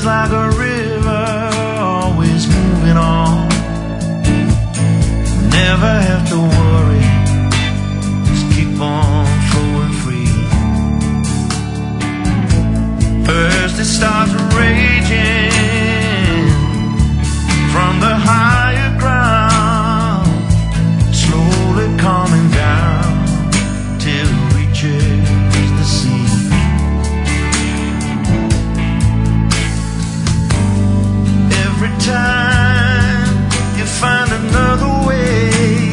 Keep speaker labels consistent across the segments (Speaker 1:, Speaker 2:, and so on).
Speaker 1: is like a river, always moving on. Never have to worry, just keep on flowing free. First it starts raging from the higher ground, slowly calming down till it reaches the sea. Every time you find another way,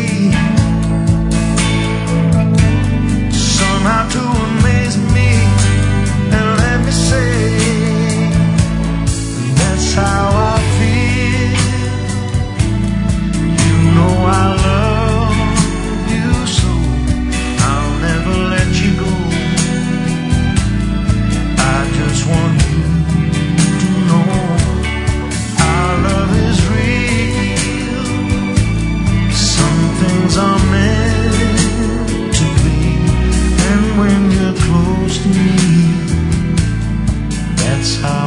Speaker 1: somehow to amaze me, and let me say, that's how I feel. You know I love you so, I'll never let you go. I just want you to know our love is real. Some things are meant to be, and when you're close to me, that's how